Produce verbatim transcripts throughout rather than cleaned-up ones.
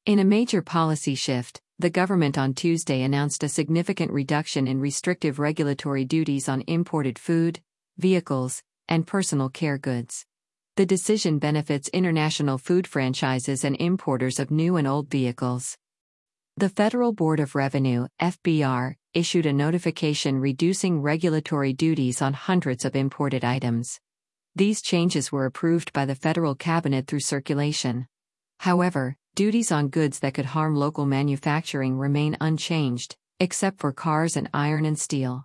In a major policy shift, the government on Tuesday announced a significant reduction in restrictive regulatory duties on imported food, vehicles, and personal care goods. The decision benefits international food franchises and importers of new and old vehicles. The Federal Board of Revenue, F B R, issued a notification reducing regulatory duties on hundreds of imported items. These changes were approved by the federal cabinet through circulation. However, duties on goods that could harm local manufacturing remain unchanged, except for cars and iron and steel.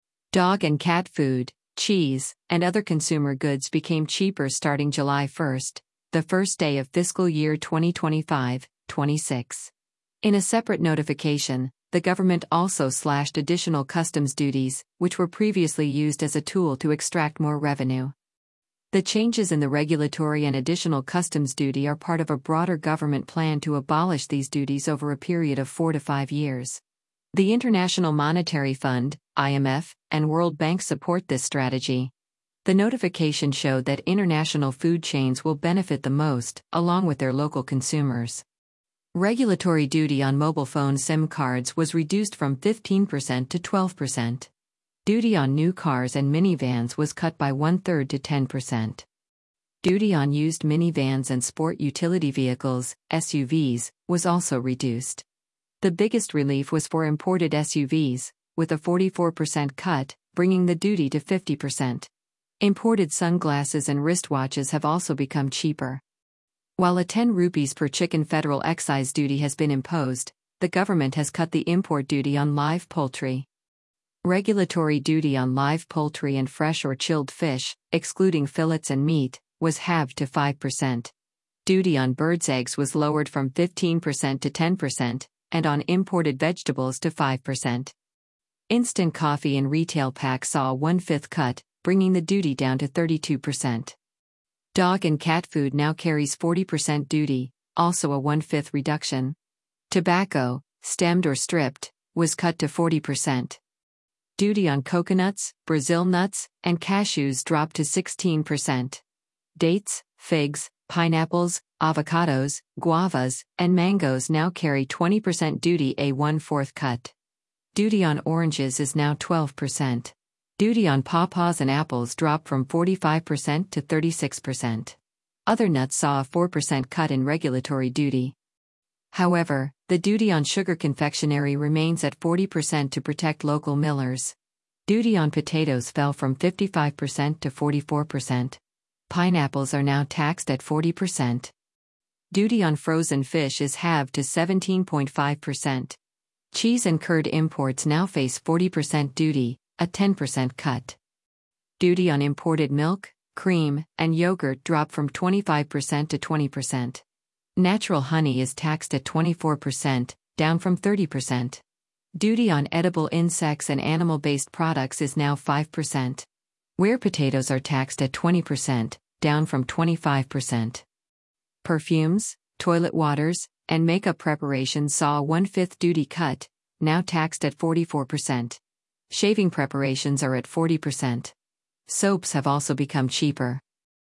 Dog and cat food, cheese, and other consumer goods became cheaper starting July first, the first day of fiscal year twenty twenty-five twenty-six. In a separate notification, the government also slashed additional customs duties, which were previously used as a tool to extract more revenue. The changes in the regulatory and additional customs duty are part of a broader government plan to abolish these duties over a period of four to five years. The International Monetary Fund, I M F, and World Bank support this strategy. The notification showed that international food chains will benefit the most, along with their local consumers. Regulatory duty on mobile phone SIM cards was reduced from fifteen percent to twelve percent. Duty on new cars and minivans was cut by one-third to ten percent. Duty on used minivans and sport utility vehicles, S U Vs, was also reduced. The biggest relief was for imported S U Vs, with a forty-four percent cut, bringing the duty to fifty percent. Imported sunglasses and wristwatches have also become cheaper. While a ten rupees per chicken federal excise duty has been imposed, the government has cut the import duty on live poultry. Regulatory duty on live poultry and fresh or chilled fish, excluding fillets and meat, was halved to five percent. Duty on birds' eggs was lowered from fifteen percent to ten percent, and on imported vegetables to five percent. Instant coffee in retail packs saw a one-fifth cut, bringing the duty down to thirty-two percent. Dog and cat food now carries forty percent duty, also a one-fifth reduction. Tobacco, stemmed or stripped, was cut to forty percent. Duty on coconuts, Brazil nuts, and cashews dropped to sixteen percent. Dates, figs, pineapples, avocados, guavas, and mangoes now carry twenty percent duty, a one-fourth cut. Duty on oranges is now twelve percent. Duty on pawpaws and apples dropped from forty-five percent to thirty-six percent. Other nuts saw a four percent cut in regulatory duty. However, the duty on sugar confectionery remains at forty percent to protect local millers. Duty on potatoes fell from fifty-five percent to forty-four percent. Pineapples are now taxed at forty percent. Duty on frozen fish is halved to seventeen point five percent. Cheese and curd imports now face forty percent duty, a ten percent cut. Duty on imported milk, cream, and yogurt dropped from twenty-five percent to twenty percent. Natural honey is taxed at twenty-four percent, down from thirty percent. Duty on edible insects and animal-based products is now five percent. Ware potatoes are taxed at twenty percent, down from twenty-five percent. Perfumes, toilet waters, and makeup preparations saw a one-fifth duty cut, now taxed at forty-four percent. Shaving preparations are at forty percent. Soaps have also become cheaper.